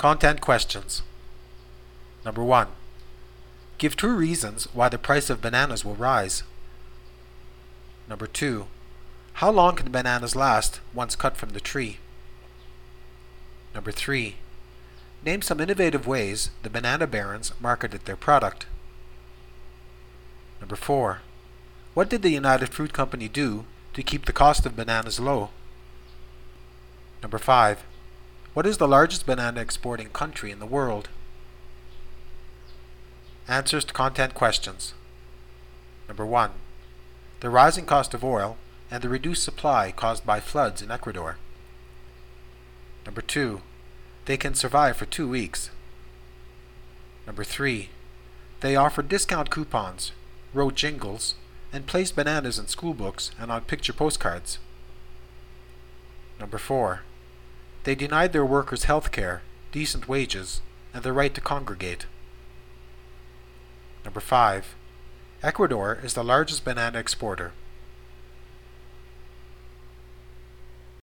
Content questions. Number 1. Give 2 reasons why the price of bananas will rise. Number 2. How long can bananas last once cut from the tree? Number 3. Name some innovative ways the banana barons marketed their product. Number 4. What did the United Fruit Company do to keep the cost of bananas low? Number 5. What is the largest banana exporting country in the world? Answers to content questions. Number 1. The rising cost of oil and the reduced supply caused by floods in Ecuador. Number 2. They can survive for 2 weeks. Number 3. They offered discount coupons, wrote jingles, and placed bananas in school books and on picture postcards. Number 4. They denied their workers health care, decent wages, and the right to congregate. Number 5. Ecuador is the largest banana exporter.